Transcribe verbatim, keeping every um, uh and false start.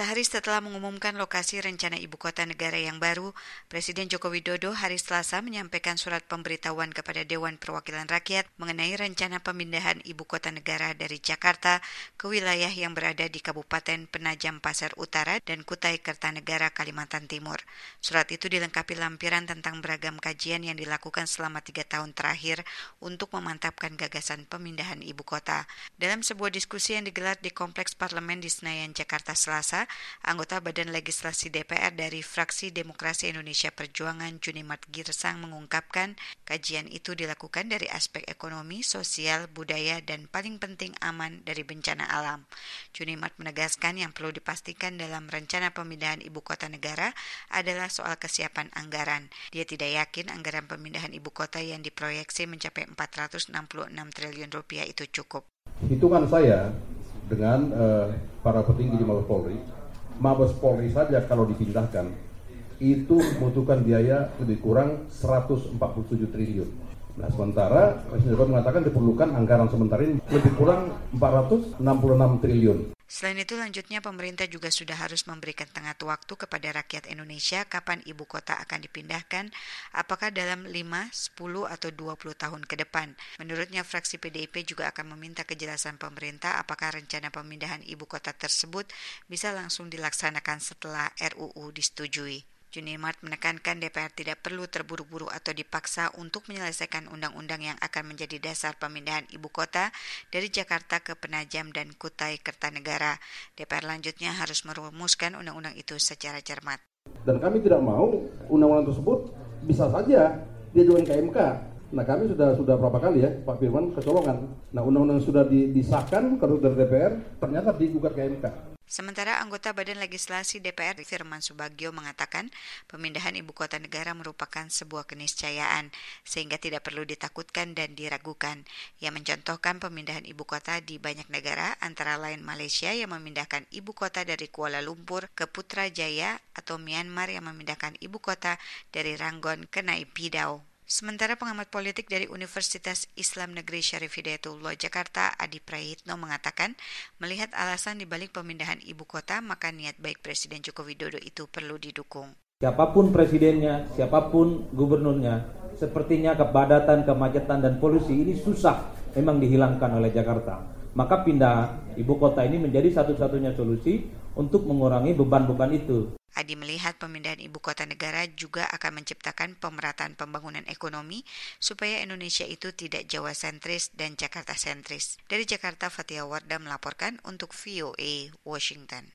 Sehari setelah mengumumkan lokasi rencana ibu kota negara yang baru, Presiden Joko Widodo hari Selasa menyampaikan surat pemberitahuan kepada Dewan Perwakilan Rakyat mengenai rencana pemindahan ibu kota negara dari Jakarta ke wilayah yang berada di Kabupaten Penajam Pasir Utara dan Kutai Kertanegara, Kalimantan Timur. Surat itu dilengkapi lampiran tentang beragam kajian yang dilakukan selama tiga tahun terakhir untuk memantapkan gagasan pemindahan ibu kota. Dalam sebuah diskusi yang digelar di Kompleks Parlemen di Senayan, Jakarta Selasa, anggota Badan Legislasi D P R dari Fraksi Demokrasi Indonesia Perjuangan Junimat Girsang mengungkapkan kajian itu dilakukan dari aspek ekonomi, sosial, budaya, dan paling penting aman dari bencana alam. Junimat menegaskan yang perlu dipastikan dalam rencana pemindahan ibu kota negara adalah soal kesiapan anggaran. Dia tidak yakin anggaran pemindahan ibu kota yang diproyeksi mencapai empat ratus enam puluh enam triliun rupiah itu cukup. Hitungan saya dengan uh, para petinggi di Mabes Polri, Mabes Polri saja kalau dipindahkan itu membutuhkan biaya lebih kurang seratus empat puluh tujuh triliun. Nah, sementara Presiden Jokowi mengatakan diperlukan anggaran sementara ini lebih kurang empat ratus enam puluh enam triliun. Selain itu, lanjutnya pemerintah juga sudah harus memberikan tenggat waktu kepada rakyat Indonesia kapan ibu kota akan dipindahkan, apakah dalam lima, sepuluh, atau dua puluh tahun ke depan. Menurutnya, fraksi P D I P juga akan meminta kejelasan pemerintah apakah rencana pemindahan ibu kota tersebut bisa langsung dilaksanakan setelah R U U disetujui. Junimat menekankan D P R tidak perlu terburu-buru atau dipaksa untuk menyelesaikan undang-undang yang akan menjadi dasar pemindahan ibu kota dari Jakarta ke Penajam dan Kutai Kertanegara. D P R lanjutnya harus merumuskan undang-undang itu secara cermat. Dan kami tidak mau undang-undang tersebut bisa saja diajukan ke M K. Nah, kami sudah sudah berapa kali ya Pak Firman kecolongan. Nah, undang-undang sudah disahkan kalau dari D P R ternyata digugat ke M K. Sementara anggota Badan Legislasi D P R Firman Subagio mengatakan pemindahan ibu kota negara merupakan sebuah keniscayaan sehingga tidak perlu ditakutkan dan diragukan. Ia mencontohkan pemindahan ibu kota di banyak negara antara lain Malaysia yang memindahkan ibu kota dari Kuala Lumpur ke Putrajaya atau Myanmar yang memindahkan ibu kota dari Rangon ke Naypyidaw. Sementara pengamat politik dari Universitas Islam Negeri Syarif Hidayatullah Jakarta, Adi Prayitno mengatakan, melihat alasan dibalik pemindahan ibu kota, maka niat baik Presiden Joko Widodo itu perlu didukung. Siapapun presidennya, siapapun gubernurnya, sepertinya kepadatan, kemacetan, dan polusi ini susah memang dihilangkan oleh Jakarta. Maka pindah ibu kota ini menjadi satu-satunya solusi untuk mengurangi beban-beban itu. Adi melihat pemindahan ibu kota negara juga akan menciptakan pemerataan pembangunan ekonomi supaya Indonesia itu tidak Jawa sentris dan Jakarta sentris. Dari Jakarta, Fatia Wardah melaporkan untuk V O A Washington.